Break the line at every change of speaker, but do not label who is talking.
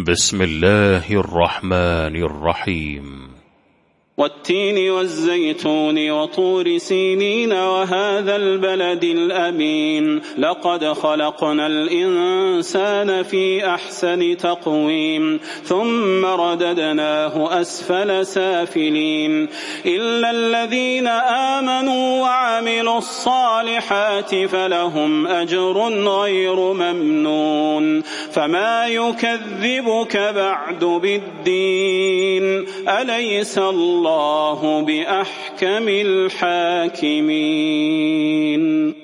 بسم الله الرحمن الرحيم.
والتين والزيتون وطور سينين وهذا البلد الأمين لقد خلقنا الإنسان في أحسن تقويم ثم رددناه أسفل سافلين إلا الذين آمنوا وعملوا الصالحات فلهم أجر غير ممنون فما يكذبك بعد بالدين أليس الله بأحكم الحاكمين.